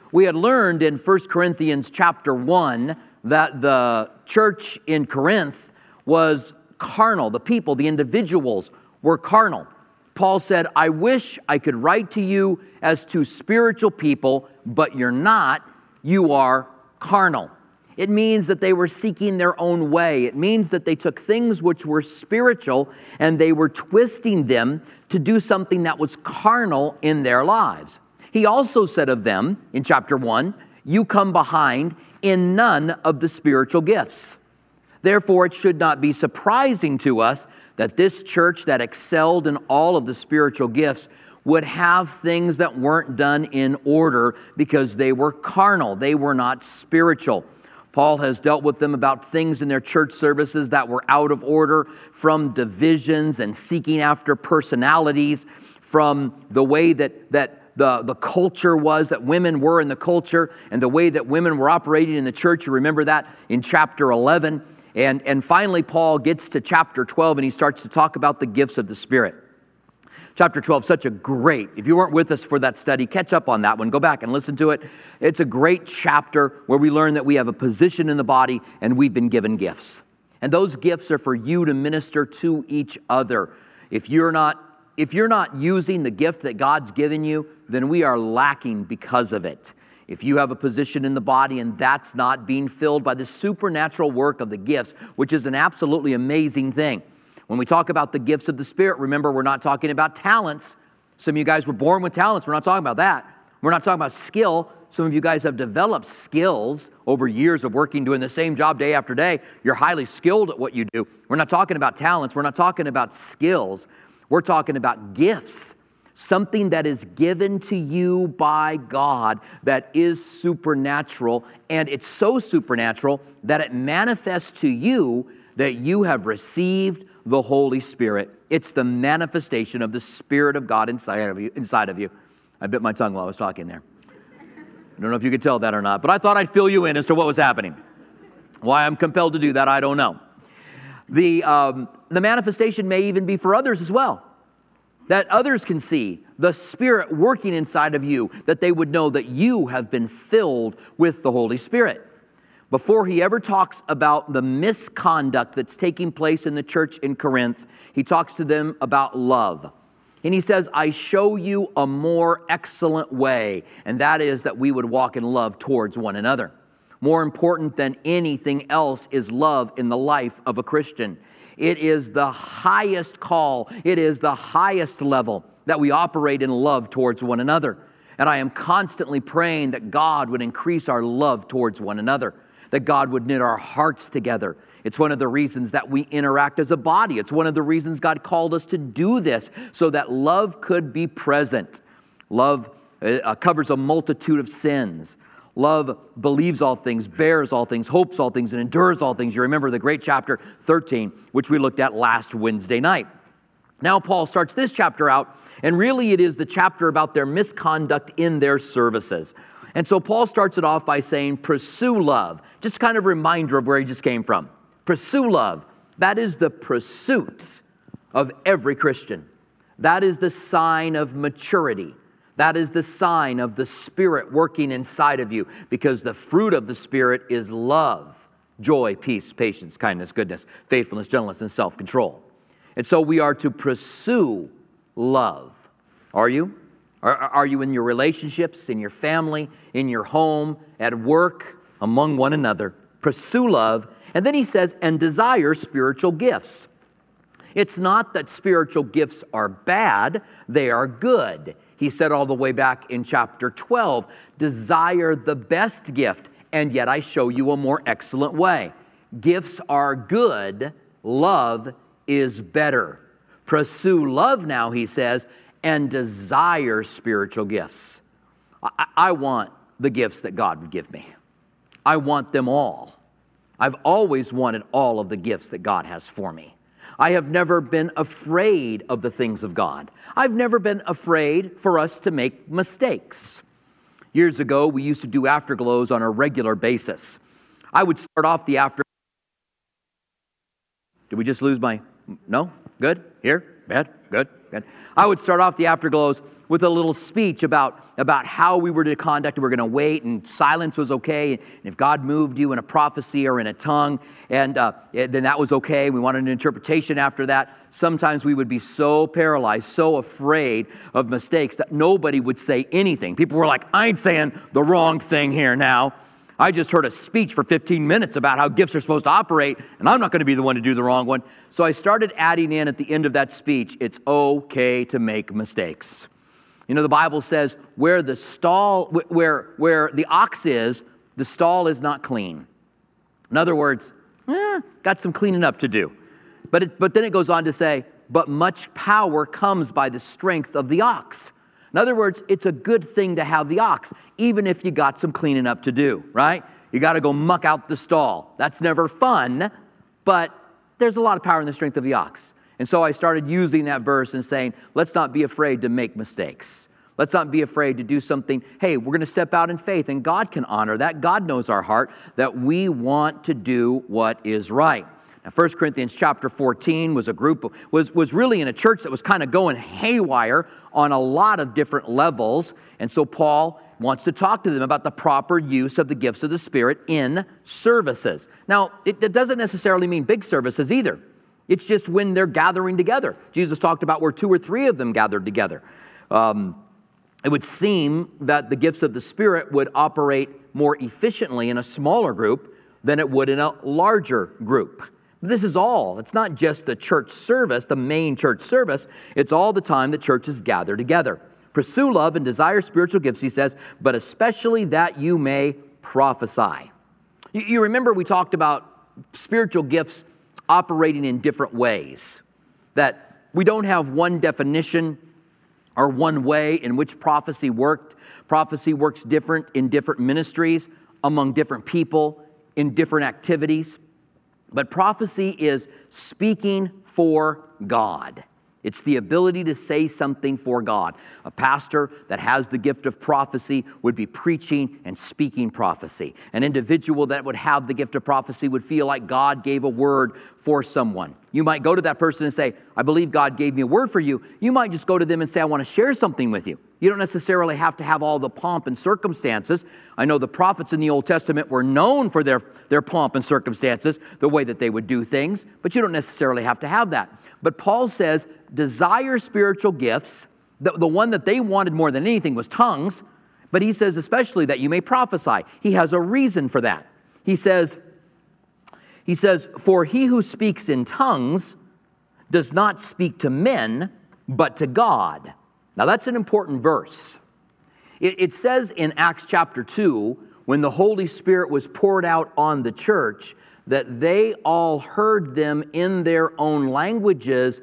We had learned in 1 Corinthians chapter 1 that the church in Corinth was carnal. The people, the individuals, were carnal. Paul said, I wish I could write to you as to spiritual people, but you're not. You are carnal. It means that they were seeking their own way. It means that they took things which were spiritual and they were twisting them to do something that was carnal in their lives. He also said of them in chapter 1, you come behind in none of the spiritual gifts. Therefore, it should not be surprising to us that this church that excelled in all of the spiritual gifts would have things that weren't done in order because they were carnal. They were not spiritual. Paul has dealt with them about things in their church services that were out of order, from divisions and seeking after personalities, from the way that the culture was, that women were in the culture, and the way that women were operating in the church. You remember that in chapter 11. And finally, Paul gets to chapter 12, and he starts to talk about the gifts of the Spirit. Chapter 12, such a great, if you weren't with us for that study, catch up on that one. Go back and listen to it. It's a great chapter where we learn that we have a position in the body and we've been given gifts. And those gifts are for you to minister to each other. If you're not using the gift that God's given you, then we are lacking because of it. If you have a position in the body and that's not being filled by the supernatural work of the gifts, which is an absolutely amazing thing. When we talk about the gifts of the Spirit, remember, we're not talking about talents. Some of you guys were born with talents. We're not talking about that. We're not talking about skill. Some of you guys have developed skills over years of working, doing the same job day after day. You're highly skilled at what you do. We're not talking about talents. We're not talking about skills. We're talking about gifts. Something that is given to you by God that is supernatural. And it's so supernatural that it manifests to you that you have received the Holy Spirit. It's the manifestation of the Spirit of God inside of you. I bit my tongue while I was talking there. I don't know if you could tell that or not, but I thought I'd fill you in as to what was happening. Why I'm compelled to do that, I don't know. The manifestation may even be for others as well, that others can see the Spirit working inside of you, that they would know that you have been filled with the Holy Spirit. Before he ever talks about the misconduct that's taking place in the church in Corinth, he talks to them about love. And he says, I show you a more excellent way, and that is that we would walk in love towards one another. More important than anything else is love in the life of a Christian. It is the highest call. It is the highest level that we operate in love towards one another. And I am constantly praying that God would increase our love towards one another, that God would knit our hearts together. It's one of the reasons that we interact as a body. It's one of the reasons God called us to do this, so that love could be present. Love covers a multitude of sins. Love believes all things, bears all things, hopes all things, and endures all things. You remember the great chapter 13, which we looked at last Wednesday night. Now Paul starts this chapter out, and really it is the chapter about their misconduct in their services. And so Paul starts it off by saying, pursue love. Just kind of a reminder of where he just came from. Pursue love. That is the pursuit of every Christian. That is the sign of maturity. That is the sign of the Spirit working inside of you, because the fruit of the Spirit is love, joy, peace, patience, kindness, goodness, faithfulness, gentleness, and self-control. And so we are to pursue love. Are you? Are you in your relationships, in your family, in your home, at work, among one another? Pursue love. And then he says, and desire spiritual gifts. It's not that spiritual gifts are bad, they are good. He said all the way back in chapter 12, desire the best gift, and yet I show you a more excellent way. Gifts are good, love is better. Pursue love now, he says, and desire spiritual gifts. I want the gifts that God would give me. I want them all. I've always wanted all of the gifts that God has for me. I have never been afraid of the things of God. I've never been afraid for us to make mistakes. Years ago, we used to do afterglows on a regular basis. I would start off the afterglow. Did we just lose my... No? Good? Here? Bad? Good? Good. I would start off the afterglows with a little speech about how we were to conduct. We were going to wait, and silence was okay. And if God moved you in a prophecy or in a tongue, and then that was okay. We wanted an interpretation after that. Sometimes we would be so paralyzed, so afraid of mistakes that nobody would say anything. People were like, I ain't saying the wrong thing here now. I just heard a speech for 15 minutes about how gifts are supposed to operate, and I'm not going to be the one to do the wrong one. So I started adding in at the end of that speech, it's okay to make mistakes. You know, the Bible says where the ox is, the stall is not clean. In other words, got some cleaning up to do. But then it goes on to say, but much power comes by the strength of the ox. In other words, it's a good thing to have the ox, even if you got some cleaning up to do, right? You got to go muck out the stall. That's never fun, but there's a lot of power in the strength of the ox. And so I started using that verse and saying, let's not be afraid to make mistakes. Let's not be afraid to do something. Hey, we're going to step out in faith, and God can honor that. God knows our heart, that we want to do what is right. Now, 1 Corinthians chapter 14 was really in a church that was kind of going haywire on a lot of different levels. And so Paul wants to talk to them about the proper use of the gifts of the Spirit in services. Now, it doesn't necessarily mean big services either. It's just when they're gathering together. Jesus talked about where 2 or 3 of them gathered together. It would seem that the gifts of the Spirit would operate more efficiently in a smaller group than it would in a larger group. This is all. It's not just the church service, the main church service. It's all the time that churches gather together. Pursue love and desire spiritual gifts, he says, but especially that you may prophesy. You remember we talked about spiritual gifts operating in different ways, that we don't have one definition or one way in which prophecy worked. Prophecy works different in different ministries, among different people, in different activities. But prophecy is speaking for God. It's the ability to say something for God. A pastor that has the gift of prophecy would be preaching and speaking prophecy. An individual that would have the gift of prophecy would feel like God gave a word for someone. You might go to that person and say, I believe God gave me a word for you. You might just go to them and say, I want to share something with you. You don't necessarily have to have all the pomp and circumstances. I know the prophets in the Old Testament were known for their pomp and circumstances, the way that they would do things, but you don't necessarily have to have that. But Paul says, desire spiritual gifts. The one that they wanted more than anything was tongues, but he says especially that you may prophesy. He has a reason for that. He says, for he who speaks in tongues does not speak to men, but to God. Now that's an important verse. It says in Acts chapter 2, when the Holy Spirit was poured out on the church, that they all heard them in their own languages,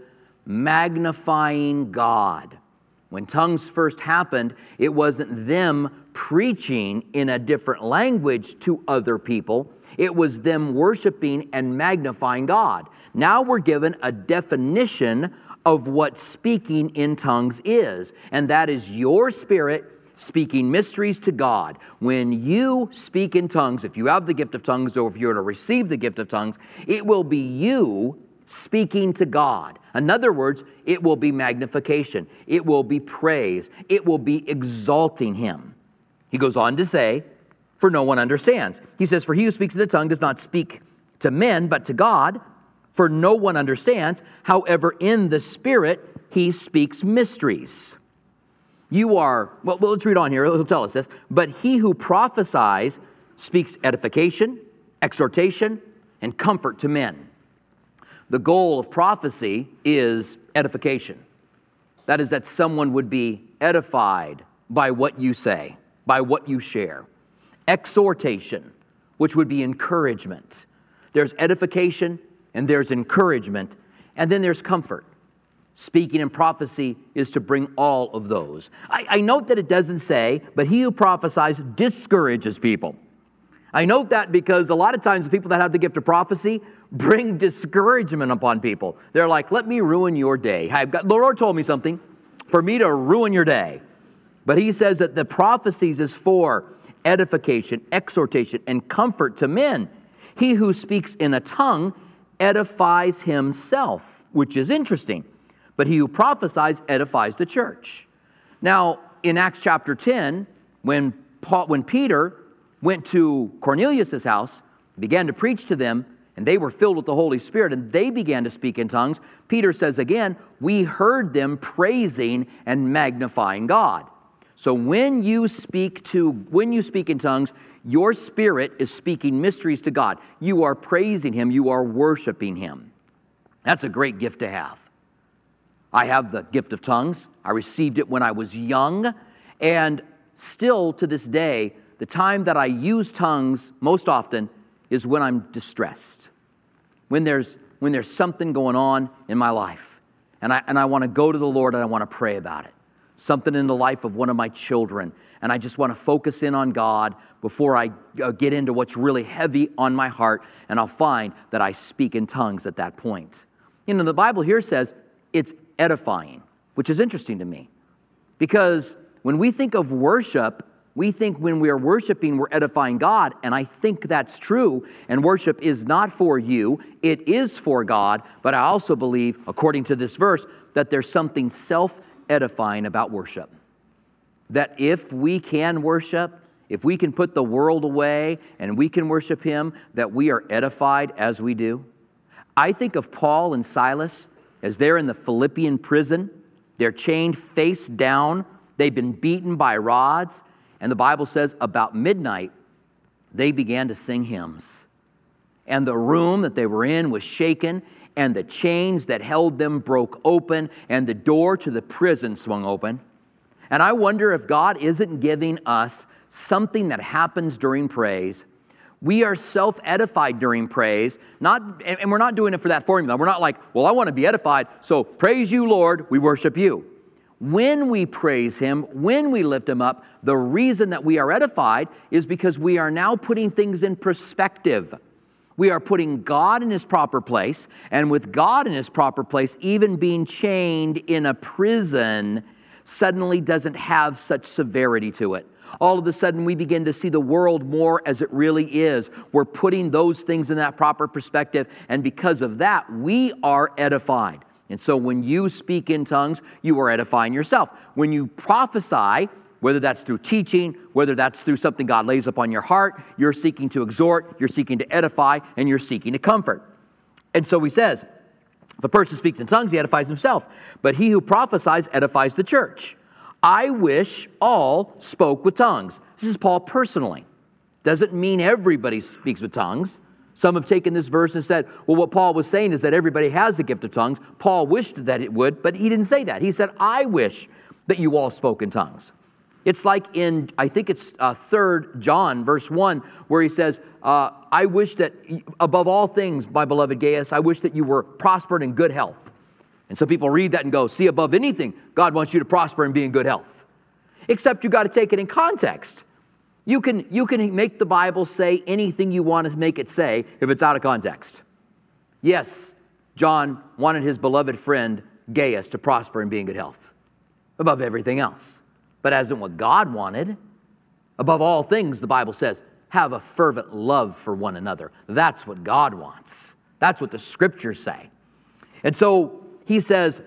magnifying God. When tongues first happened, it wasn't them preaching in a different language to other people. It was them worshiping and magnifying God. Now we're given a definition of what speaking in tongues is, and that is your spirit speaking mysteries to God. When you speak in tongues, if you have the gift of tongues or if you're to receive the gift of tongues, it will be you speaking to God. In other words, it will be magnification. It will be praise. It will be exalting Him. He goes on to say, for no one understands. He says, for he who speaks in a tongue does not speak to men, but to God, for no one understands. However, in the Spirit, he speaks mysteries. Let's read on here. He'll tell us this. But he who prophesies speaks edification, exhortation, and comfort to men. The goal of prophecy is edification. That is, that someone would be edified by what you say, by what you share. Exhortation, which would be encouragement. There's edification and there's encouragement, and then there's comfort. Speaking in prophecy is to bring all of those. I note that it doesn't say, but he who prophesies discourages people. I note that because a lot of times the people that have the gift of prophecy bring discouragement upon people. They're like, let me ruin your day. The Lord told me something for me to ruin your day. But he says that the prophecies is for edification, exhortation, and comfort to men. He who speaks in a tongue edifies himself, which is interesting. But he who prophesies edifies the church. Now, in Acts chapter 10, when Peter went to Cornelius' house, began to preach to them, and they were filled with the Holy Spirit, and they began to speak in tongues, Peter says again, we heard them praising and magnifying God. So when you speak in tongues, your spirit is speaking mysteries to God. You are praising Him. You are worshiping Him. That's a great gift to have. I have the gift of tongues. I received it when I was young, and still to this day, the time that I use tongues most often is when I'm distressed, when there's something going on in my life, and I want to go to the Lord and I want to pray about it. Something in the life of one of my children, and I just want to focus in on God before I get into what's really heavy on my heart, and I'll find that I speak in tongues at that point. You know, the Bible here says it's edifying, which is interesting to me, because when we think of worship, we think when we are worshiping, we're edifying God, and I think that's true, and worship is not for you, it is for God, but I also believe, according to this verse, that there's something self-edifying about worship. That if we can worship, if we can put the world away and we can worship Him, that we are edified as we do. I think of Paul and Silas as they're in the Philippian prison. They're chained face down. They've been beaten by rods. And the Bible says about midnight, they began to sing hymns. And the room that they were in was shaken, and the chains that held them broke open, and the door to the prison swung open. And I wonder if God isn't giving us something that happens during praise. We are self-edified during praise, and we're not doing it for that formula. We're not like, well, I want to be edified, so praise you, Lord, we worship you. When we praise Him, when we lift Him up, the reason that we are edified is because we are now putting things in perspective. We are putting God in His proper place, and with God in His proper place, even being chained in a prison suddenly doesn't have such severity to it. All of a sudden, we begin to see the world more as it really is. We're putting those things in that proper perspective, and because of that, we are edified. And so when you speak in tongues, you are edifying yourself. When you prophesy, whether that's through teaching, whether that's through something God lays upon your heart, you're seeking to exhort, you're seeking to edify, and you're seeking to comfort. And so He says, if a person speaks in tongues, he edifies himself. But he who prophesies edifies the church. I wish all spoke with tongues. This is Paul personally. Doesn't mean everybody speaks with tongues. Some have taken this verse and said, well, what Paul was saying is that everybody has the gift of tongues. Paul wished that it would, but he didn't say that. He said, I wish that you all spoke in tongues. It's like in, I think it's 3 John, verse 1, where he says, I wish that above all things, my beloved Gaius, I wish that you were prospered in good health. And some people read that and go, see, above anything, God wants you to prosper and be in good health. Except you got to take it in context. You can make the Bible say anything you want to make it say if it's out of context. Yes, John wanted his beloved friend Gaius to prosper and be in good health above everything else. But as in what God wanted, above all things, the Bible says, have a fervent love for one another. That's what God wants. That's what the Scriptures say. And so he says,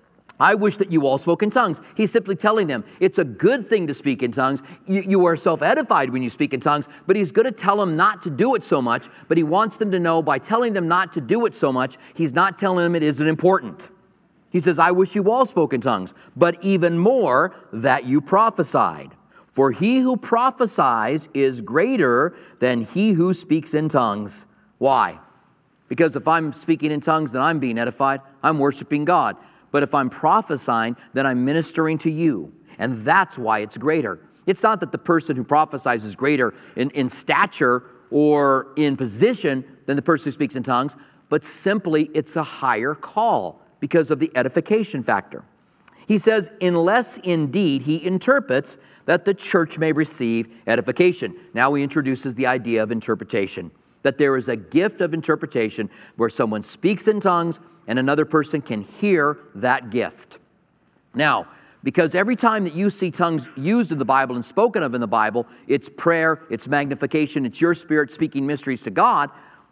I wish that you all spoke in tongues. He's simply telling them it's a good thing to speak in tongues. You are self-edified when you speak in tongues, but he's going to tell them not to do it so much, but he wants them to know by telling them not to do it so much, he's not telling them it isn't important. He says, I wish you all spoke in tongues, but even more that you prophesied. For he who prophesies is greater than he who speaks in tongues. Why? Because if I'm speaking in tongues, then I'm being edified. I'm worshiping God. But if I'm prophesying, then I'm ministering to you. And that's why it's greater. It's not that the person who prophesies is greater in stature or in position than the person who speaks in tongues, but simply it's a higher call because of the edification factor. He says, unless indeed he interprets that the church may receive edification. Now he introduces the idea of interpretation, that there is a gift of interpretation where someone speaks in tongues and another person can hear that gift. Now, because every time that you see tongues used in the Bible and spoken of in the Bible, it's prayer, it's magnification, it's your spirit speaking mysteries to God.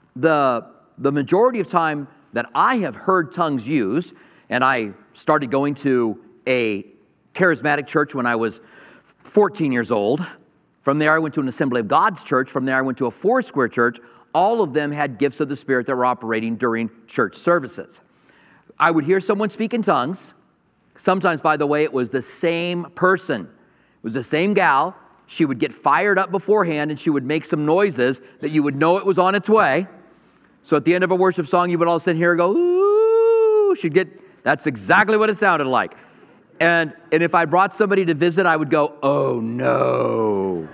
The majority of time that I have heard tongues used, and I started going to a charismatic church when I was 14 years old. From there, I went to an Assembly of God's church. From there, I went to a Foursquare church. All of them had gifts of the Spirit that were operating during church services. I would hear someone speak in tongues. Sometimes, by the way, it was the same person. It was the same gal. She would get fired up beforehand, and she would make some noises that you would know it was on its way. So at the end of a worship song, you would all sit here and go, ooh. That's exactly what it sounded like. And if I brought somebody to visit, I would go, oh no.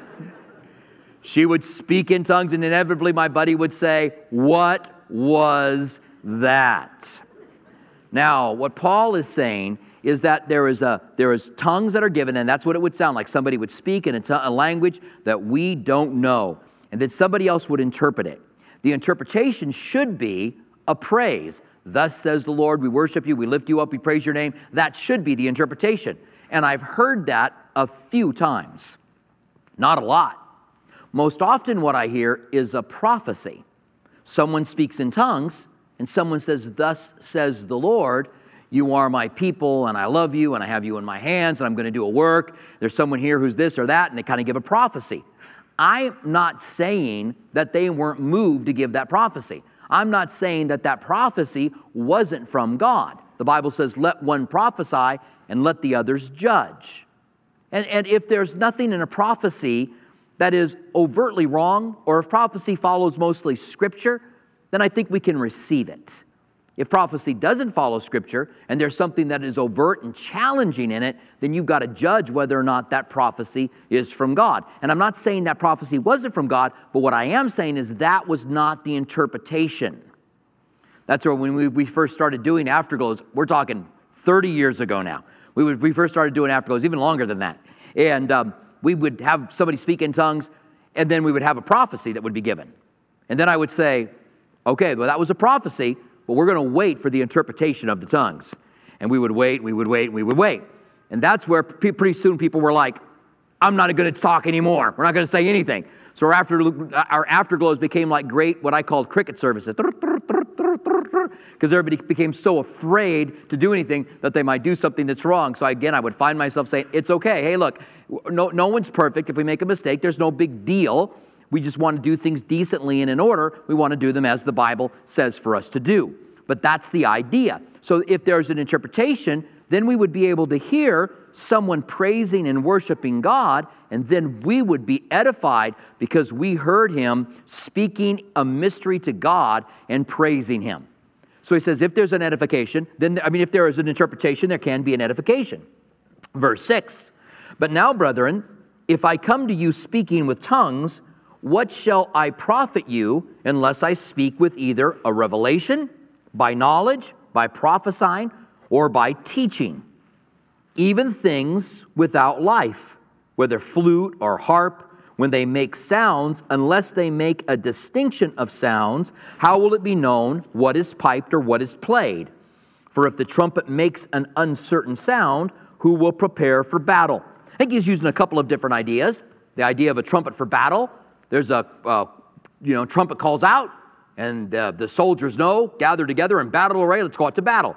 She would speak in tongues, and inevitably my buddy would say, what was that? Now, what Paul is saying is that there is tongues that are given, and that's what it would sound like. Somebody would speak in a language that we don't know, and then somebody else would interpret it. The interpretation should be a praise. Thus says the Lord, we worship you, we lift you up, we praise your name. That should be the interpretation. And I've heard that a few times. Not a lot. Most often what I hear is a prophecy. Someone speaks in tongues, and someone says, thus says the Lord, you are my people, and I love you, and I have you in my hands, and I'm going to do a work. There's someone here who's this or that, and they kind of give a prophecy. I'm not saying that they weren't moved to give that prophecy. I'm not saying that that prophecy wasn't from God. The Bible says, let one prophesy, and let the others judge. And if there's nothing in a prophecy that is overtly wrong, or if prophecy follows mostly Scripture, then I think we can receive it. If prophecy doesn't follow Scripture, and there's something that is overt and challenging in it, then you've got to judge whether or not that prophecy is from God. And I'm not saying that prophecy wasn't from God, but what I am saying is that was not the interpretation. That's where when we first started doing afterglows, we're talking 30 years ago now. We first started doing afterglows, even longer than that. And we would have somebody speak in tongues, and then we would have a prophecy that would be given. And then I would say, okay, well, that was a prophecy, but we're going to wait for the interpretation of the tongues. And we would wait, we would wait, we would wait. And that's where pretty soon people were like, I'm not going to talk anymore. We're not going to say anything. So our afterglows became like great, what I called cricket services. Because everybody became so afraid to do anything that they might do something that's wrong. So again, I would find myself saying, it's okay. Hey, look, no one's perfect. If we make a mistake, there's no big deal. We just want to do things decently and in order. We want to do them as the Bible says for us to do. But that's the idea. So if there's an interpretation, then we would be able to hear someone praising and worshiping God, and then we would be edified because we heard him speaking a mystery to God and praising him. So he says, if there's an edification, if there is an interpretation, there can be an edification. Verse 6, but now, brethren, if I come to you speaking with tongues, what shall I profit you unless I speak with either a revelation, by knowledge, by prophesying, or by teaching? Even things without life, whether flute or harp, when they make sounds, unless they make a distinction of sounds, how will it be known what is piped or what is played? For if the trumpet makes an uncertain sound, who will prepare for battle? I think he's using a couple of different ideas. The idea of a trumpet for battle. There's a trumpet calls out, and the soldiers know, gather together in battle array, let's go out to battle.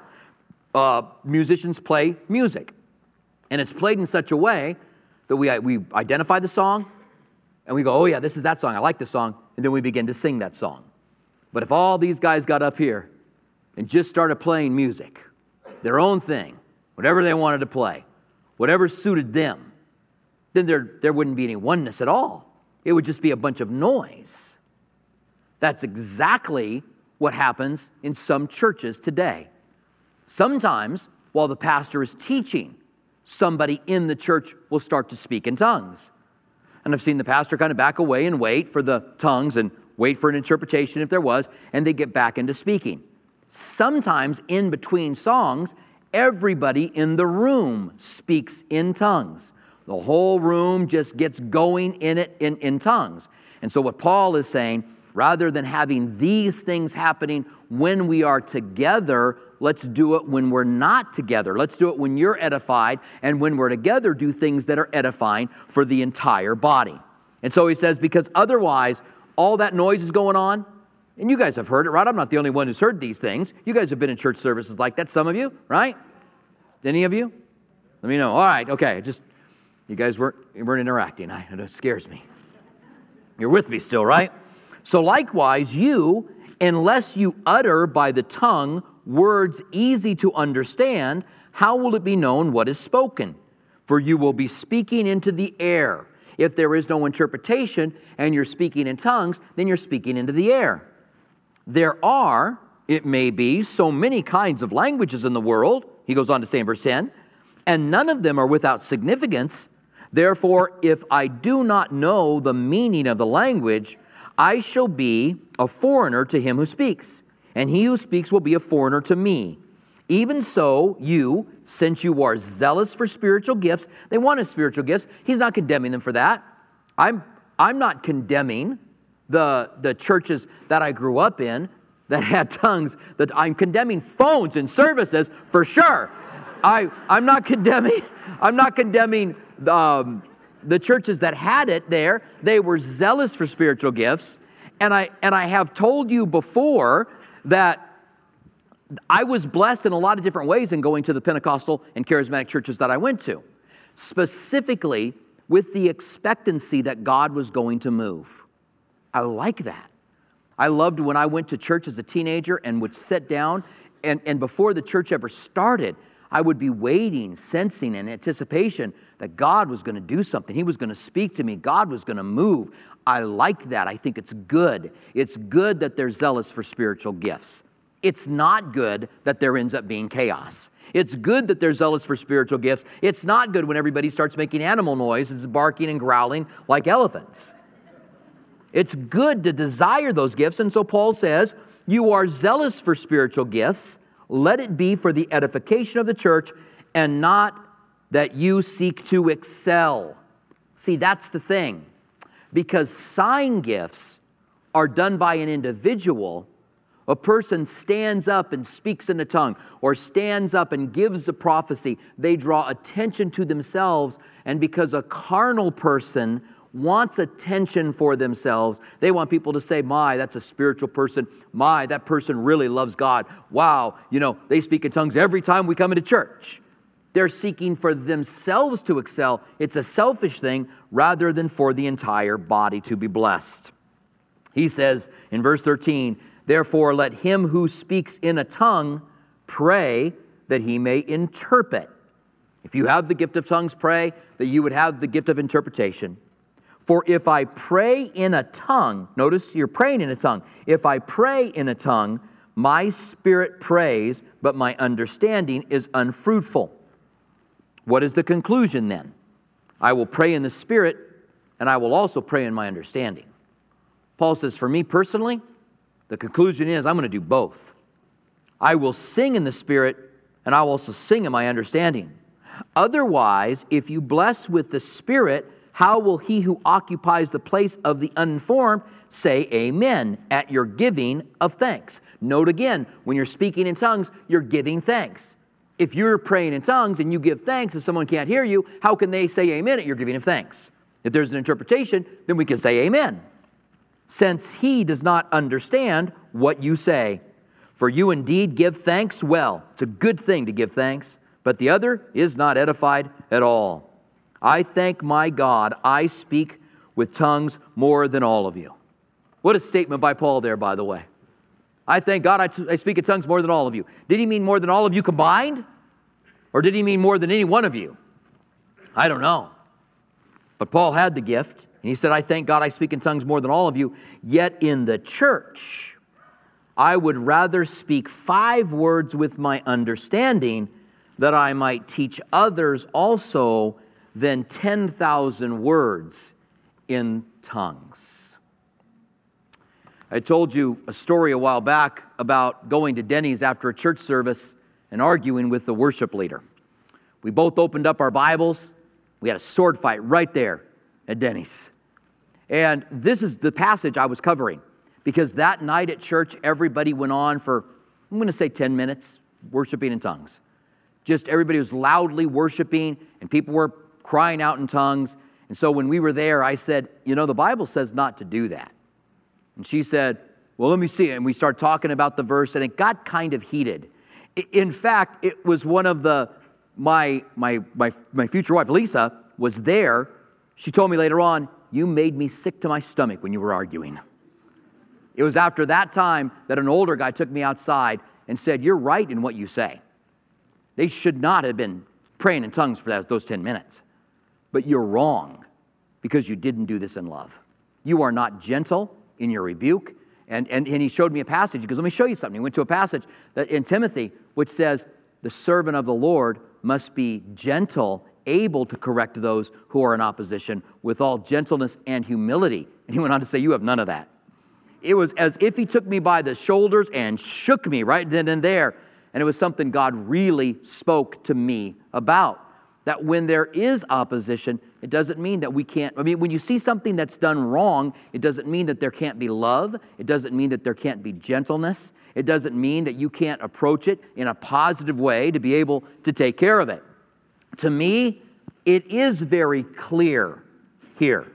Musicians play music. And it's played in such a way that we identify the song, and we go, oh yeah, this is that song, I like this song, and then we begin to sing that song. But if all these guys got up here and just started playing music, their own thing, whatever they wanted to play, whatever suited them, then there wouldn't be any oneness at all. It would just be a bunch of noise. That's exactly what happens in some churches today. Sometimes, while the pastor is teaching, somebody in the church will start to speak in tongues. And I've seen the pastor kind of back away and wait for the tongues and wait for an interpretation if there was, and they get back into speaking. Sometimes in between songs, everybody in the room speaks in tongues. The whole room just gets going in tongues. And so what Paul is saying, rather than having these things happening when we are together, let's do it when we're not together. Let's do it when you're edified, and when we're together, do things that are edifying for the entire body. And so he says, because otherwise, all that noise is going on, and you guys have heard it, right? I'm not the only one who's heard these things. You guys have been in church services like that, some of you, right? Any of you? Let me know. All right, okay. You guys weren't interacting. It scares me. You're with me still, right? So likewise, you, unless you utter by the tongue words easy to understand, how will it be known what is spoken? For you will be speaking into the air. If there is no interpretation and you're speaking in tongues, then you're speaking into the air. There are, it may be, so many kinds of languages in the world, he goes on to say in verse 10, and none of them are without significance. Therefore, if I do not know the meaning of the language, I shall be a foreigner to him who speaks, and he who speaks will be a foreigner to me. Even so, you, since you are zealous for spiritual gifts, they wanted spiritual gifts. He's not condemning them for that. I'm not condemning the churches that I grew up in that had tongues. That I'm condemning phones and services for sure. I'm not condemning the churches that had it there. They were zealous for spiritual gifts, and I have told you before that I was blessed in a lot of different ways in going to the Pentecostal and charismatic churches that I went to, specifically with the expectancy that God was going to move. I like that. I loved when I went to church as a teenager and would sit down, and before the church ever started, I would be waiting, sensing in anticipation that God was going to do something. He was going to speak to me. God was going to move. I like that. I think it's good. It's good that they're zealous for spiritual gifts. It's not good that there ends up being chaos. It's good that they're zealous for spiritual gifts. It's not good when everybody starts making animal noises, barking and growling like elephants. It's good to desire those gifts. And so Paul says, you are zealous for spiritual gifts. Let it be for the edification of the church and not that you seek to excel. See, that's the thing. Because sign gifts are done by an individual. A person stands up and speaks in a tongue or stands up and gives a prophecy. They draw attention to themselves, and because a carnal person wants attention for themselves, they want people to say, my, that's a spiritual person. My, that person really loves God. Wow, they speak in tongues every time we come into church. They're seeking for themselves to excel. It's a selfish thing rather than for the entire body to be blessed. He says in verse 13, therefore, let him who speaks in a tongue pray that he may interpret. If you have the gift of tongues, pray that you would have the gift of interpretation. For if I pray in a tongue, notice you're praying in a tongue. If I pray in a tongue, my spirit prays, but my understanding is unfruitful. What is the conclusion then? I will pray in the spirit, and I will also pray in my understanding. Paul says, for me personally, the conclusion is I'm going to do both. I will sing in the Spirit, and I will also sing in my understanding. Otherwise, if you bless with the Spirit, how will he who occupies the place of the uninformed say amen at your giving of thanks? Note again, when you're speaking in tongues, you're giving thanks. If you're praying in tongues and you give thanks and someone can't hear you, how can they say amen at your giving of thanks? If there's an interpretation, then we can say amen. Since he does not understand what you say. For you indeed give thanks well. It's a good thing to give thanks, but the other is not edified at all. I thank my God, I speak with tongues more than all of you. What a statement by Paul there, by the way. I thank God I speak in tongues more than all of you. Did he mean more than all of you combined? Or did he mean more than any one of you? I don't know. But Paul had the gift. And he said, I thank God I speak in tongues more than all of you. Yet in the church, I would rather speak 5 words with my understanding that I might teach others also than 10,000 words in tongues. I told you a story a while back about going to Denny's after a church service and arguing with the worship leader. We both opened up our Bibles. We had a sword fight right there at Denny's. And this is the passage I was covering, because that night at church, everybody went on for, I'm going to say 10 minutes, worshiping in tongues. Just everybody was loudly worshiping, and people were crying out in tongues. And so when we were there, I said, the Bible says not to do that. And she said, well, let me see. And we started talking about the verse, and it got kind of heated. In fact, it was one of the my future wife, Lisa, was there, she told me later on, you made me sick to my stomach when you were arguing. It was after that time that an older guy took me outside and said, you're right in what you say. They should not have been praying in tongues for those 10 minutes. But you're wrong because you didn't do this in love. You are not gentle in your rebuke. And he showed me a passage. He goes, let me show you something. He went to a passage that in Timothy which says, the servant of the Lord must be gentle, able to correct those who are in opposition with all gentleness and humility. And he went on to say, you have none of that. It was as if he took me by the shoulders and shook me right then and there. And it was something God really spoke to me about. That when there is opposition, it doesn't mean that we can't. I mean, when you see something that's done wrong, it doesn't mean that there can't be love. It doesn't mean that there can't be gentleness. It doesn't mean that you can't approach it in a positive way to be able to take care of it. To me, it is very clear here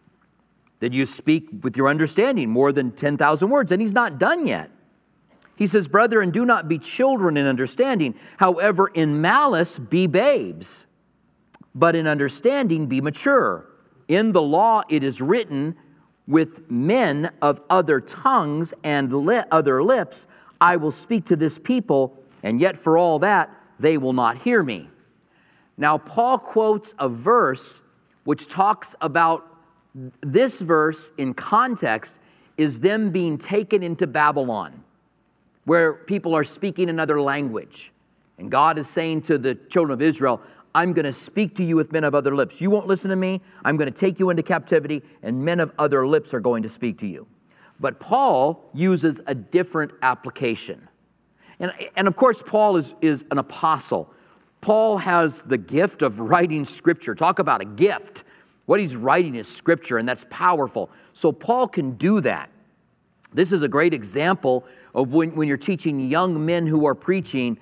that you speak with your understanding more than 10,000 words, and he's not done yet. He says, brethren, do not be children in understanding. However, in malice be babes, but in understanding be mature. In the law it is written, with men of other tongues and other lips I will speak to this people, and yet for all that they will not hear me. Now, Paul quotes a verse which talks about this verse in context is them being taken into Babylon, where people are speaking another language. And God is saying to the children of Israel, I'm going to speak to you with men of other lips. You won't listen to me. I'm going to take you into captivity, and men of other lips are going to speak to you. But Paul uses a different application. And of course, Paul is an apostle. Paul has the gift of writing Scripture. Talk about a gift. What he's writing is Scripture, and that's powerful. So Paul can do that. This is a great example of when you're teaching young men who are preaching.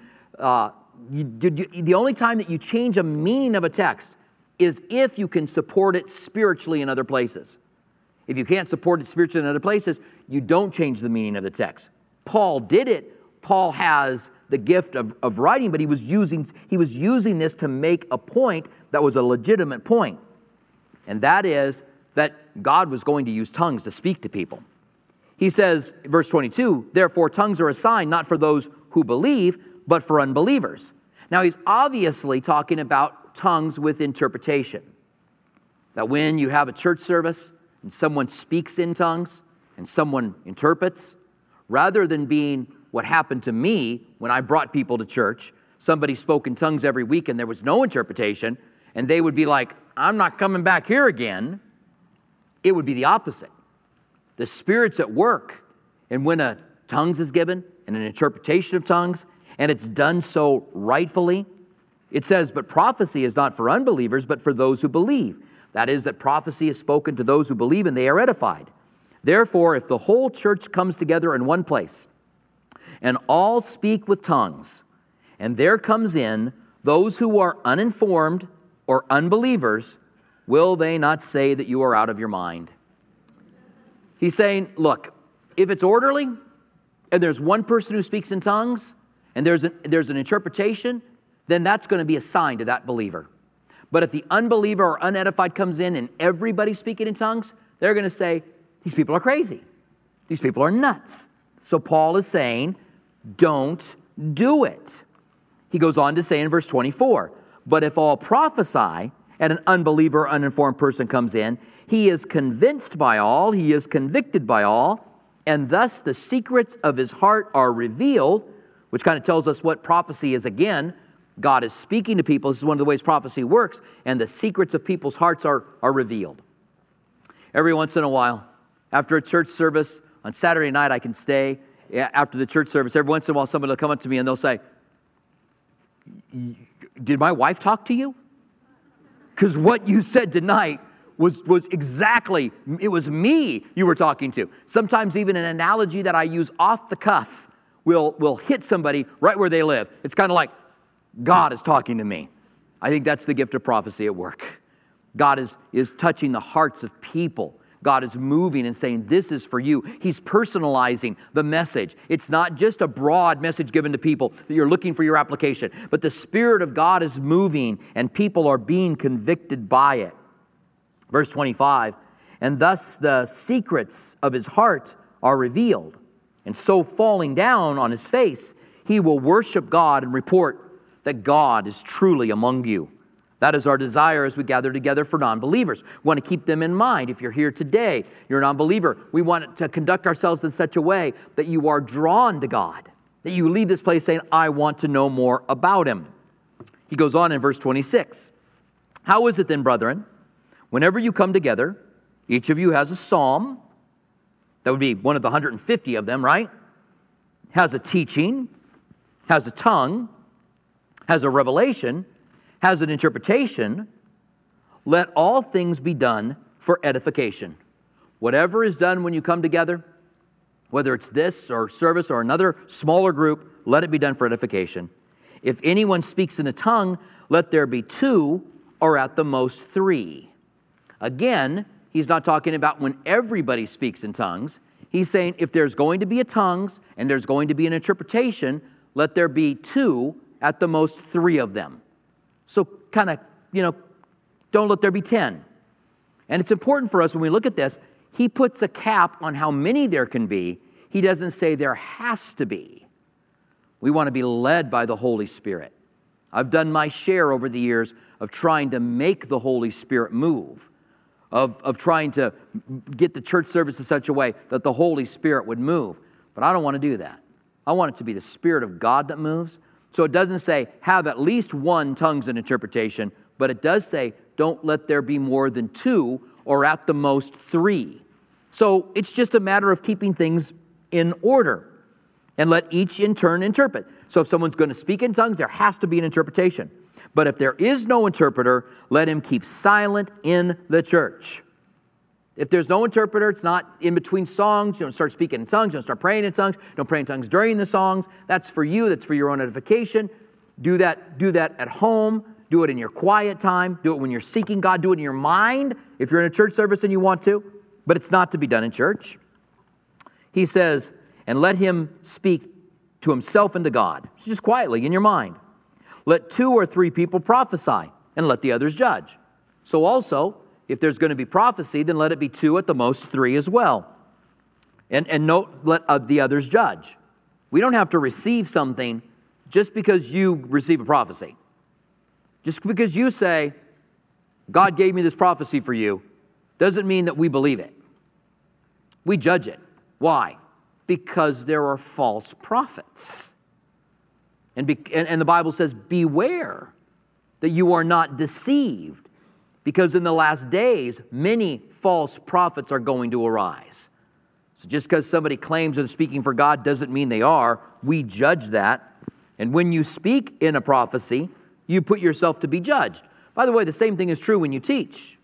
The only time that you change a meaning of a text is if you can support it spiritually in other places. If you can't support it spiritually in other places, you don't change the meaning of the text. Paul did it. Paul has the gift of writing, but he was using this to make a point that was a legitimate point. And that is that God was going to use tongues to speak to people. He says, verse 22, therefore tongues are a sign not for those who believe, but for unbelievers. Now he's obviously talking about tongues with interpretation. That when you have a church service and someone speaks in tongues and someone interprets, rather than being what happened to me when I brought people to church, somebody spoke in tongues every week and there was no interpretation, and they would be like, I'm not coming back here again. It would be the opposite. The Spirit's at work. And when a tongues is given and an interpretation of tongues, and it's done so rightfully, it says, but prophecy is not for unbelievers, but for those who believe. That is, that prophecy is spoken to those who believe and they are edified. Therefore, if the whole church comes together in one place and all speak with tongues, and there comes in those who are uninformed or unbelievers, will they not say that you are out of your mind? He's saying, look, if it's orderly, and there's one person who speaks in tongues, and there's an interpretation, then that's going to be a sign to that believer. But if the unbeliever or unedified comes in and everybody's speaking in tongues, they're going to say, these people are crazy. These people are nuts. So Paul is saying, don't do it. He goes on to say in verse 24, but if all prophesy and an unbeliever or uninformed person comes in, he is convinced by all, he is convicted by all, and thus the secrets of his heart are revealed, which kind of tells us what prophecy is again. God is speaking to people. This is one of the ways prophecy works, and the secrets of people's hearts are revealed. Every once in a while, after a church service, on Saturday night I can stay after the church service. Every once in a while somebody will come up to me and they'll say, did my wife talk to you? Because what you said tonight was exactly, it was me you were talking to. Sometimes even an analogy that I use off the cuff will hit somebody right where they live. It's kind of like, God is talking to me. I think that's the gift of prophecy at work. God is touching the hearts of people. God is moving and saying, this is for you. He's personalizing the message. It's not just a broad message given to people that you're looking for your application, but the Spirit of God is moving and people are being convicted by it. Verse 25, and thus the secrets of his heart are revealed. And so falling down on his face, he will worship God and report that God is truly among you. That is our desire as we gather together for non-believers. We want to keep them in mind. If you're here today, you're a non-believer, we want to conduct ourselves in such a way that you are drawn to God, that you leave this place saying, I want to know more about him. He goes on in verse 26. How is it then, brethren, whenever you come together, each of you has a psalm, that would be one of the 150 of them, right? Has a teaching, has a tongue, has a revelation, has an interpretation, let all things be done for edification. Whatever is done when you come together, whether it's this or service or another smaller group, let it be done for edification. If anyone speaks in a tongue, let there be 2 or at the most 3. Again, he's not talking about when everybody speaks in tongues. He's saying if there's going to be a tongues and there's going to be an interpretation, let there be 2, at the most 3 of them. So kind of, don't let there be 10. And it's important for us when we look at this, he puts a cap on how many there can be. He doesn't say there has to be. We want to be led by the Holy Spirit. I've done my share over the years of trying to make the Holy Spirit move, of trying to get the church service in such a way that the Holy Spirit would move. But I don't want to do that. I want it to be the Spirit of God that moves. So it doesn't say have at least 1 tongues and interpretation, but it does say don't let there be more than 2 or at the most 3. So it's just a matter of keeping things in order and let each in turn interpret. So if someone's going to speak in tongues, there has to be an interpretation. But if there is no interpreter, let him keep silent in the church. If there's no interpreter, it's not in between songs. You don't start speaking in tongues. You don't start praying in tongues. You don't pray in tongues during the songs. That's for you. That's for your own edification. Do that at home. Do it in your quiet time. Do it when you're seeking God. Do it in your mind if you're in a church service and you want to. But it's not to be done in church. He says, and let him speak to himself and to God. So just quietly in your mind. Let 2 or 3 people prophesy and let the others judge. So also, if there's going to be prophecy, then let it be 2 at the most 3 as well. And note, let the others judge. We don't have to receive something just because you receive a prophecy. Just because you say, God gave me this prophecy for you, doesn't mean that we believe it. We judge it. Why? Because there are false prophets. And the Bible says, beware that you are not deceived, because in the last days, many false prophets are going to arise. So just because somebody claims they're speaking for God doesn't mean they are. We judge that. And when you speak in a prophecy, you put yourself to be judged. By the way, the same thing is true when you teach.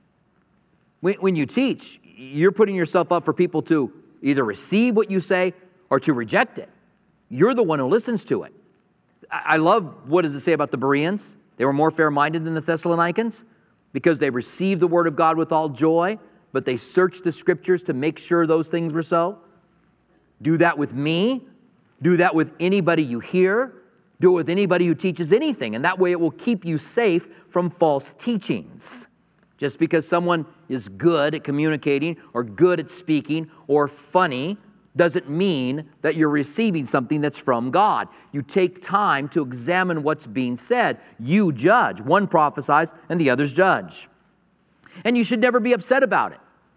When you teach, you're putting yourself up for people to either receive what you say or to reject it. You're the one who listens to it. I love, what does it say about the Bereans? They were more fair-minded than the Thessalonians because they received the word of God with all joy, but they searched the scriptures to make sure those things were so. Do that with me. Do that with anybody you hear. Do it with anybody who teaches anything, and that way it will keep you safe from false teachings. Just because someone is good at communicating or good at speaking or funny doesn't mean that you're receiving something that's from God. You take time to examine what's being said. You judge. One prophesies and the others judge. And you should never be upset about it.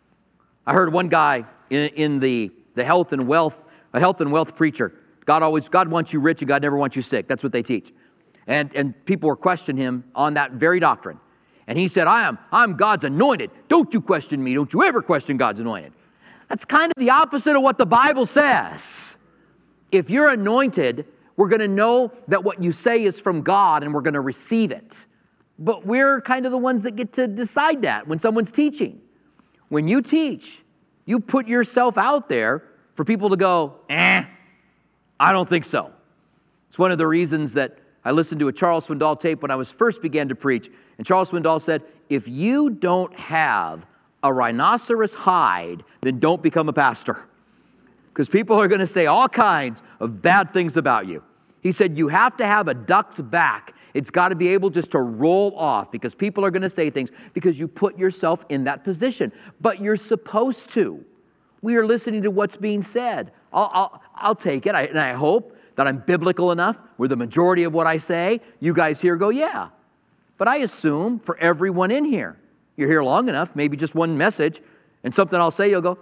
I heard one guy in the health and wealth preacher. God wants you rich and God never wants you sick. That's what they teach. And people were questioning him on that very doctrine. And he said, I'm God's anointed. Don't you question me. Don't you ever question God's anointed. That's kind of the opposite of what the Bible says. If you're anointed, we're going to know that what you say is from God and we're going to receive it. But we're kind of the ones that get to decide that when someone's teaching. When you teach, you put yourself out there for people to go, I don't think so. It's one of the reasons that I listened to a Charles Swindoll tape when I first began to preach. And Charles Swindoll said, if you don't have a rhinoceros hide, then don't become a pastor. Because people are going to say all kinds of bad things about you. He said you have to have a duck's back. It's got to be able just to roll off because people are going to say things because you put yourself in that position. But you're supposed to. We are listening to what's being said. I'll take it, and I hope that I'm biblical enough where the majority of what I say, you guys here go, yeah. But I assume for everyone in here, you're here long enough, maybe just one message, and something I'll say, you'll go,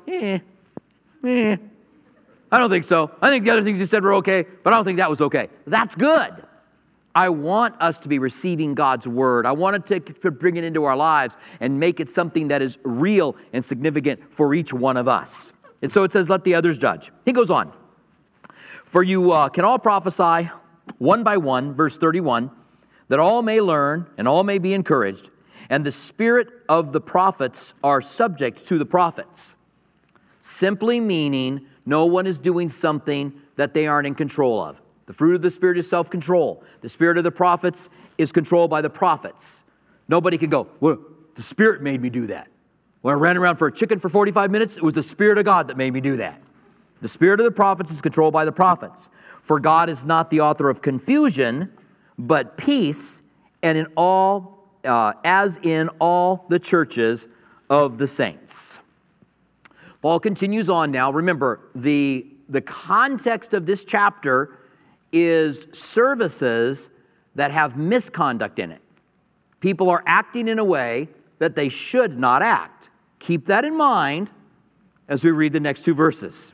I don't think so. I think the other things you said were okay, but I don't think that was okay. That's good. I want us to be receiving God's word. I want to bring it into our lives and make it something that is real and significant for each one of us. And so it says, let the others judge. He goes on. For you can all prophesy one by one, verse 31, that all may learn and all may be encouraged, and the spirit of the prophets are subject to the prophets. Simply meaning no one is doing something that they aren't in control of. The fruit of the Spirit is self-control. The spirit of the prophets is controlled by the prophets. Nobody can go, well, the Spirit made me do that. When I ran around for a chicken for 45 minutes, it was the Spirit of God that made me do that. The spirit of the prophets is controlled by the prophets. For God is not the author of confusion, but peace, and in all, as in all the churches of the saints. Paul continues on now. Remember, the context of this chapter is services that have misconduct in it. People are acting in a way that they should not act. Keep that in mind as we read the next two verses.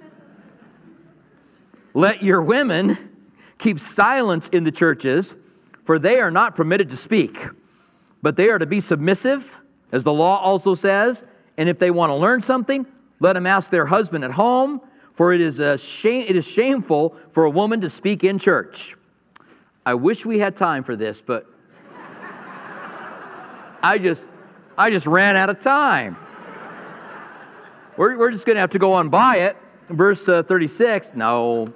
Let your women keep silence in the churches, for they are not permitted to speak, but they are to be submissive, as the law also says, and if they want to learn something, let them ask their husband at home, for it is shameful for a woman to speak in church. I wish we had time for this, but I just ran out of time. We're just going to have to go on by it. Verse 36, no.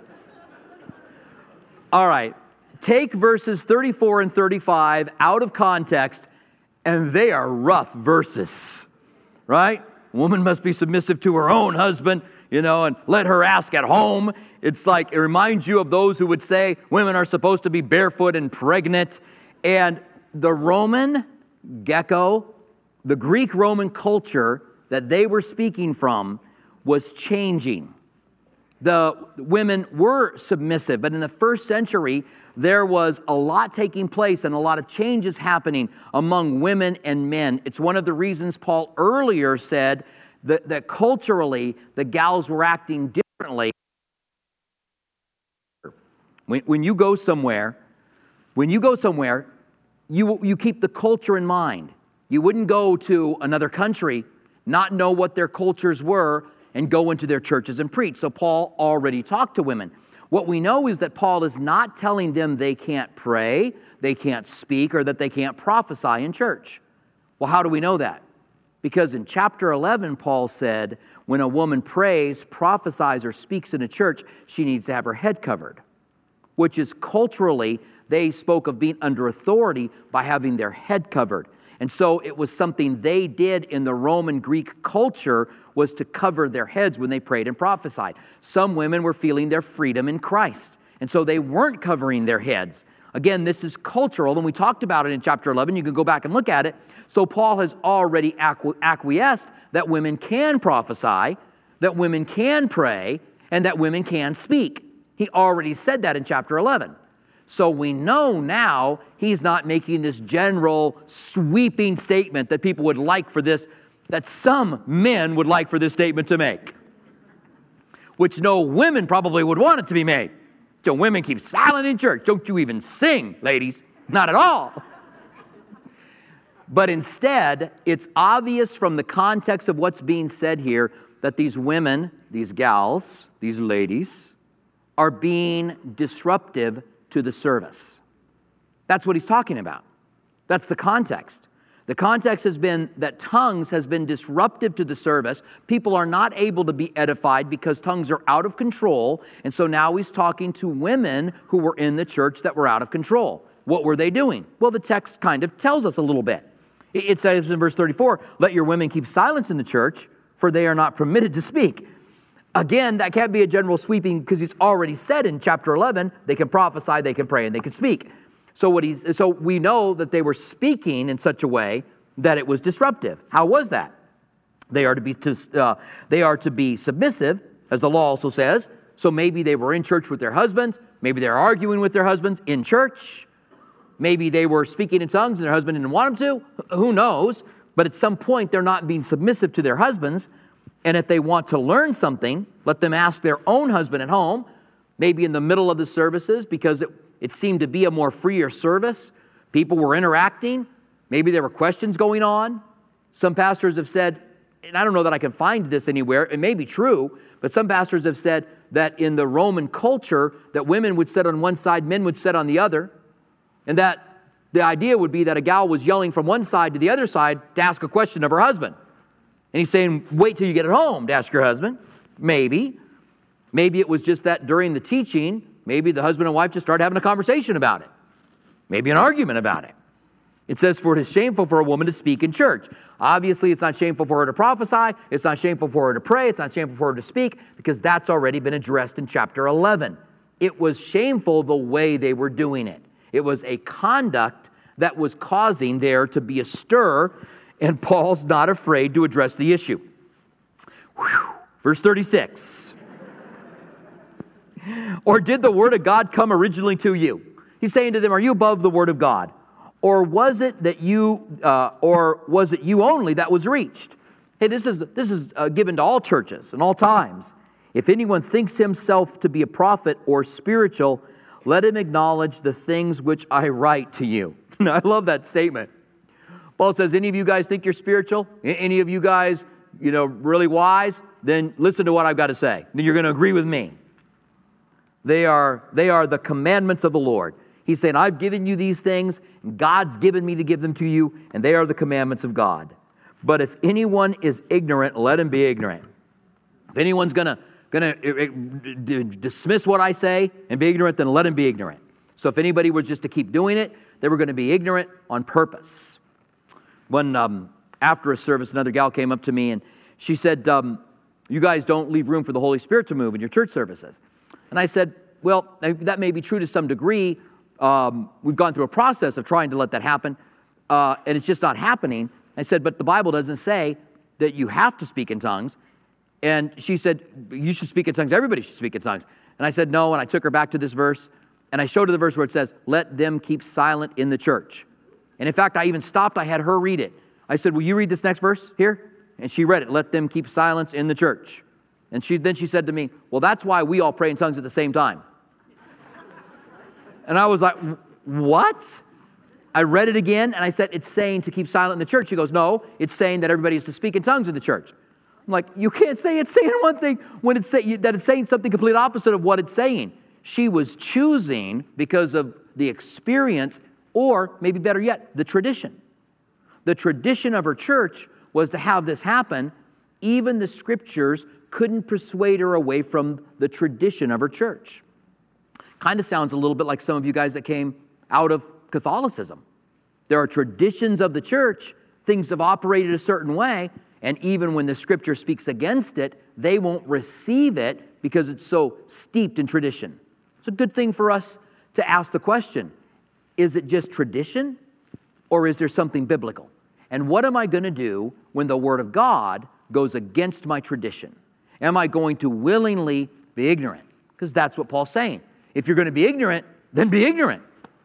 All right, take verses 34 and 35 out of context, and they are rough verses, right? Woman must be submissive to her own husband, and let her ask at home. It's like, it reminds you of those who would say women are supposed to be barefoot and pregnant. And the Roman gecko, the Greek Roman culture that they were speaking from was changing. The women were submissive, but in the first century, there was a lot taking place and a lot of changes happening among women and men. It's one of the reasons Paul earlier said that culturally, the gals were acting differently. When you go somewhere, you keep the culture in mind. You wouldn't go to another country, not know what their cultures were, and go into their churches and preach. So Paul already talked to women. What we know is that Paul is not telling them they can't pray, they can't speak, or that they can't prophesy in church. Well, how do we know that? Because in chapter 11, Paul said, when a woman prays, prophesies, or speaks in a church, she needs to have her head covered, which is culturally, they spoke of being under authority by having their head covered. And so it was something they did in the Roman Greek culture, was to cover their heads when they prayed and prophesied. Some women were feeling their freedom in Christ, and so they weren't covering their heads. Again, this is cultural, and we talked about it in chapter 11. You can go back and look at it. So Paul has already acquiesced that women can prophesy, that women can pray, and that women can speak. He already said that in chapter 11. So we know now he's not making this general sweeping statement that people would like for this, that some men would like for this statement to make, which no women probably would want it to be made. So women keep silent in church. Don't you even sing, ladies. Not at all. But instead, it's obvious from the context of what's being said here that these women, these gals, these ladies, are being disruptive to the service. That's what he's talking about. That's the context. The context has been that tongues has been disruptive to the service. People are not able to be edified because tongues are out of control. And so now he's talking to women who were in the church that were out of control. What were they doing? Well, the text kind of tells us a little bit. It says in verse 34, let your women keep silence in the church, for they are not permitted to speak. Again, that can't be a general sweeping because it's already said in chapter 11, they can prophesy, they can pray, and they can speak. So we know that they were speaking in such a way that it was disruptive. How was that? They are to be submissive, as the law also says. So maybe they were in church with their husbands. Maybe they're arguing with their husbands in church. Maybe they were speaking in tongues and their husband didn't want them to. Who knows? But at some point, they're not being submissive to their husbands. And if they want to learn something, let them ask their own husband at home, maybe in the middle of the services, because it seemed to be a more freer service. People were interacting. Maybe there were questions going on. Some pastors have said, and I don't know that I can find this anywhere, it may be true, but some pastors have said that in the Roman culture, that women would sit on one side, men would sit on the other, and that the idea would be that a gal was yelling from one side to the other side to ask a question of her husband. And he's saying, wait till you get home to ask your husband. Maybe. Maybe it was just that during the teaching, maybe the husband and wife just started having a conversation about it. Maybe an argument about it. It says, for it is shameful for a woman to speak in church. Obviously, it's not shameful for her to prophesy. It's not shameful for her to pray. It's not shameful for her to speak, because that's already been addressed in chapter 11. It was shameful the way they were doing it. It was a conduct that was causing there to be a stir, and Paul's not afraid to address the issue. Whew. Verse 36. Or did the word of God come originally to you? He's saying to them, are you above the word of God? Or was it you only that was reached? Hey, this is given to all churches and all times. If anyone thinks himself to be a prophet or spiritual, let him acknowledge the things which I write to you. I love that statement. Paul says, any of you guys think you're spiritual? Any of you guys, really wise? Then listen to what I've got to say. Then you're going to agree with me. They are the commandments of the Lord. He's saying, I've given you these things, and God's given me to give them to you, and they are the commandments of God. But if anyone is ignorant, let him be ignorant. If anyone's going to dismiss what I say and be ignorant, then let him be ignorant. So if anybody was just to keep doing it, they were going to be ignorant on purpose. After a service, another gal came up to me, and she said, you guys don't leave room for the Holy Spirit to move in your church services. And I said, well, that may be true to some degree. We've gone through a process of trying to let that happen, and it's just not happening. I said, but the Bible doesn't say that you have to speak in tongues. And she said, you should speak in tongues. Everybody should speak in tongues. And I said, no, and I took her back to this verse, and I showed her the verse where it says, let them keep silent in the church. And in fact, I even stopped. I had her read it. I said, will you read this next verse here? And she read it, let them keep silence in the church. And then she said to me, well, that's why we all pray in tongues at the same time. And I was like, what? I read it again, and I said, it's saying to keep silent in the church. She goes, no, it's saying that everybody is to speak in tongues in the church. I'm like, you can't say it's saying one thing when that it's saying something complete opposite of what it's saying. She was choosing because of the experience, or maybe better yet, the tradition. The tradition of her church was to have this happen. Even the scriptures couldn't persuade her away from the tradition of her church. Kind of sounds a little bit like some of you guys that came out of Catholicism. There are traditions of the church, things have operated a certain way, and even when the scripture speaks against it, they won't receive it because it's so steeped in tradition. It's a good thing for us to ask the question, is it just tradition, or is there something biblical? And what am I going to do when the Word of God goes against my tradition? Am I going to willingly be ignorant? Because that's what Paul's saying. If you're going to be ignorant, then be ignorant.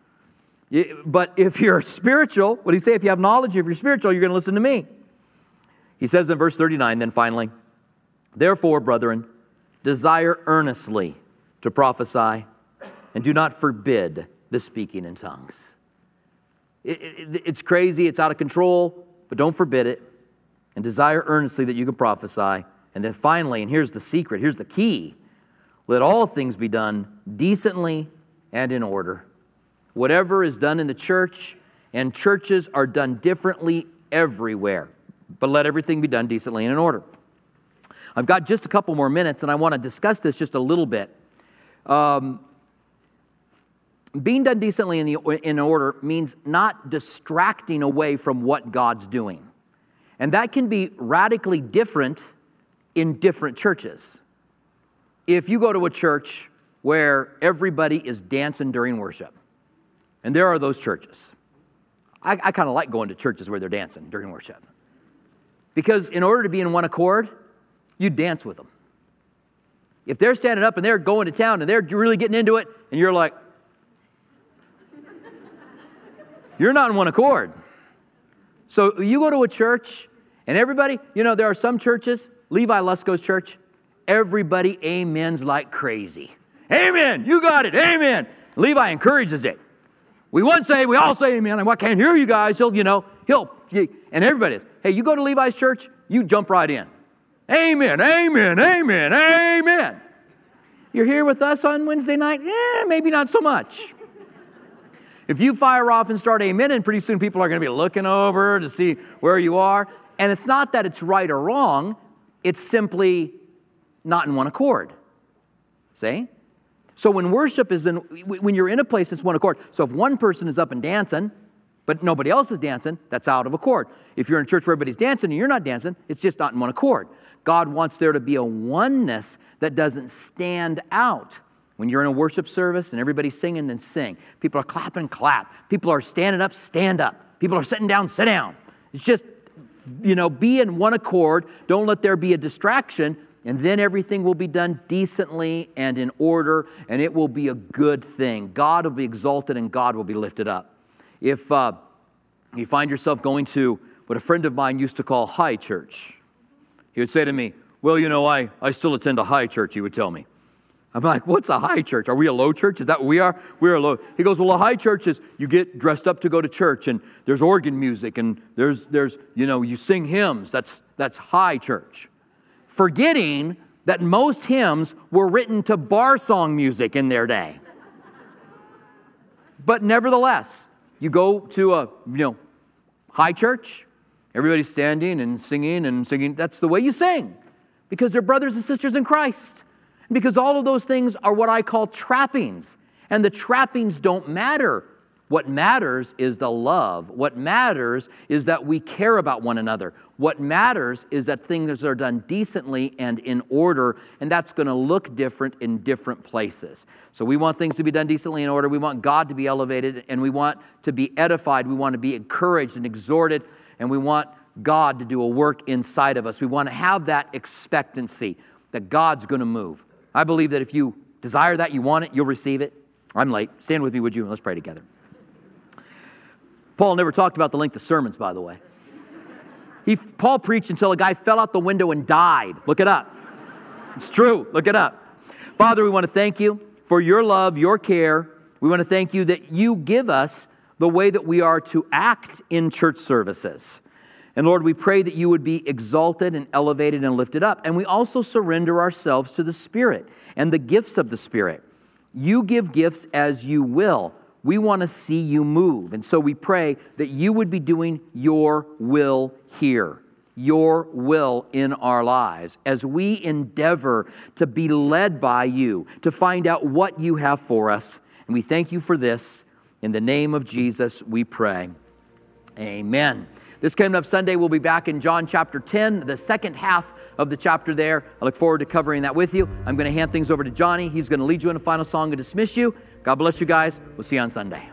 But if you're spiritual, what do you say? If you have knowledge, if you're spiritual, you're going to listen to me. He says in verse 39, then finally, therefore, brethren, desire earnestly to prophesy, and do not forbid the speaking in tongues. It's crazy, it's out of control, but don't forbid it, and desire earnestly that you can prophesy. And then finally, and here's the secret, here's the key, let all things be done decently and in order. Whatever is done in the church, and churches are done differently everywhere, but let everything be done decently and in order. I've got just a couple more minutes, and I want to discuss this just a little bit. being done decently in order means not distracting away from what God's doing. And that can be radically different in different churches. If you go to a church where everybody is dancing during worship, and there are those churches. I kind of like going to churches where they're dancing during worship. Because in order to be in one accord, you dance with them. If they're standing up and they're going to town and they're really getting into it, and you're like, you're not in one accord. So you go to a church, and everybody, there are some churches, Levi Lusko's church, everybody amens like crazy. Amen, you got it, amen. Levi encourages it. We all say amen. I can't hear you guys. And everybody is. Hey, you go to Levi's church, you jump right in. Amen, amen, amen, amen. You're here with us on Wednesday night? Maybe not so much. If you fire off and start amening, pretty soon people are going to be looking over to see where you are. And it's not that it's right or wrong. It's simply not in one accord. See? So when worship is when you're in a place that's one accord, so if one person is up and dancing, but nobody else is dancing, that's out of accord. If you're in a church where everybody's dancing and you're not dancing, it's just not in one accord. God wants there to be a oneness that doesn't stand out. When you're in a worship service and everybody's singing, then sing. People are clapping, clap. People are standing up, stand up. People are sitting down, sit down. It's just, be in one accord. Don't let there be a distraction. And then everything will be done decently and in order, and it will be a good thing. God will be exalted and God will be lifted up. If you find yourself going to what a friend of mine used to call high church, he would say to me, well, I still attend a high church, he would tell me. I'm like, what's a high church? Are we a low church? Is that what we are? We're a low. He goes, well, a high church is you get dressed up to go to church, and there's organ music, and there's you sing hymns. That's high church. Forgetting that most hymns were written to bar song music in their day. But nevertheless, you go to a high church, everybody's standing and singing. That's the way you sing, because they're brothers and sisters in Christ. And because all of those things are what I call trappings. And the trappings don't matter. What matters is the love. What matters is that we care about one another. What matters is that things are done decently and in order, and that's going to look different in different places. So we want things to be done decently in order. We want God to be elevated, and we want to be edified. We want to be encouraged and exhorted, and we want God to do a work inside of us. We want to have that expectancy that God's going to move. I believe that if you desire that, you want it, you'll receive it. I'm late. Stand with me, would you? Let's pray together. Paul never talked about the length of sermons, by the way. Paul preached until a guy fell out the window and died. Look it up. It's true. Look it up. Father, we want to thank you for your love, your care. We want to thank you that you give us the way that we are to act in church services. And Lord, we pray that you would be exalted and elevated and lifted up. And we also surrender ourselves to the Spirit and the gifts of the Spirit. You give gifts as you will. We want to see you move. And so we pray that you would be doing your will here, your will in our lives, as we endeavor to be led by you, to find out what you have for us. And we thank you for this. In the name of Jesus, we pray. Amen. This coming up Sunday, we'll be back in John chapter 10, the second half of the chapter there. I look forward to covering that with you. I'm going to hand things over to Johnny. He's going to lead you in a final song and dismiss you. God bless you guys. We'll see you on Sunday.